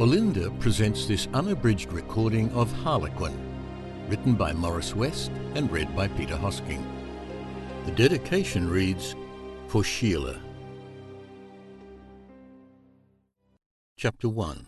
Belinda presents this unabridged recording of Harlequin, written by Maurice West and read by Peter Hosking. The dedication reads, For Sheila. Chapter 1.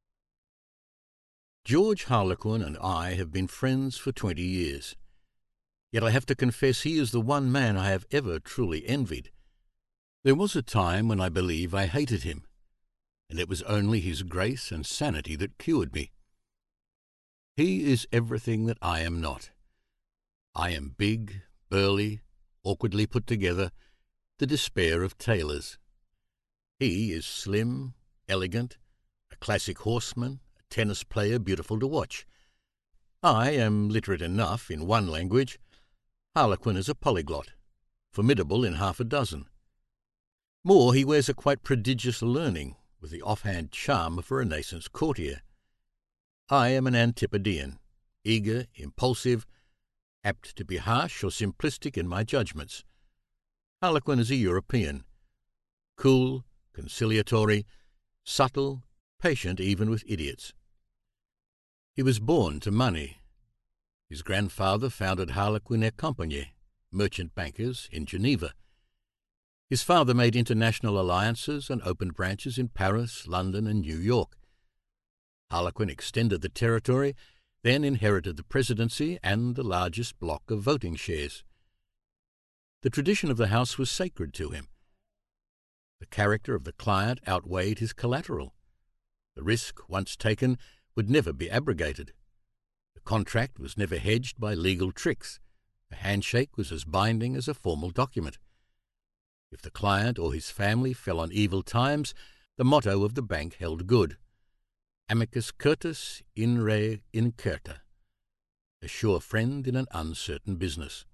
George Harlequin and I have been friends for 20 years. Yet I have to confess he is the one man I have ever truly envied. There was a time when I believe I hated him, and it was only his grace and sanity that cured me. He is everything that I am not. I am big, burly, awkwardly put together, the despair of tailors. He is slim, elegant, a classic horseman, a tennis player beautiful to watch. I am literate enough in one language. Harlequin is a polyglot, formidable in half a dozen. More, he wears a quite prodigious learning, with the offhand charm of a Renaissance courtier. I am an Antipodean, eager, impulsive, apt to be harsh or simplistic in my judgments. Harlequin is a European, cool, conciliatory, subtle, patient even with idiots. He was born to money. His grandfather founded Harlequin et Compagnie, merchant bankers, in Geneva. His father made international alliances and opened branches in Paris, London, and New York. Harlequin extended the territory, then inherited the presidency and the largest block of voting shares. The tradition of the house was sacred to him. The character of the client outweighed his collateral. The risk, once taken, would never be abrogated. The contract was never hedged by legal tricks. A handshake was as binding as a formal document. If the client or his family fell on evil times, the motto of the bank held good. Amicus curtus in re incerta, a sure friend in an uncertain business.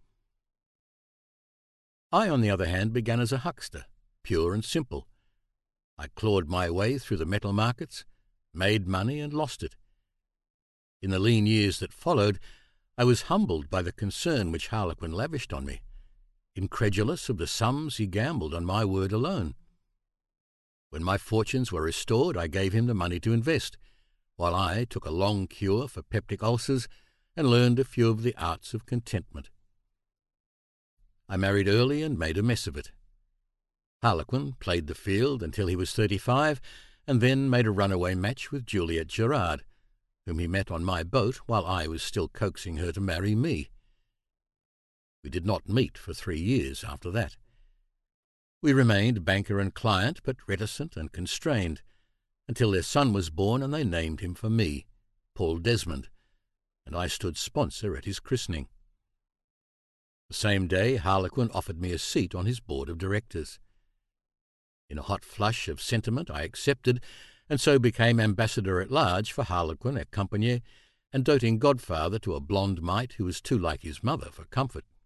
I, on the other hand, began as a huckster, pure and simple. I clawed my way through the metal markets, made money and lost it. In the lean years that followed, I was humbled by the concern which Harlequin lavished on me, incredulous of the sums he gambled on my word alone. When my fortunes were restored, I gave him the money to invest, while I took a long cure for peptic ulcers and learned a few of the arts of contentment. I married early and made a mess of it. Harlequin played the field until he was 35, and then made a runaway match with Juliette Gerard, whom he met on my boat while I was still coaxing her to marry me. We did not meet for 3 years after that. We remained banker and client, but reticent and constrained, until their son was born and they named him for me, Paul Desmond, and I stood sponsor at his christening. The same day Harlequin offered me a seat on his board of directors. In a hot flush of sentiment I accepted, and so became ambassador-at-large for Harlequin et Compagnie, and doting godfather to a blonde mite who was too like his mother for comfort.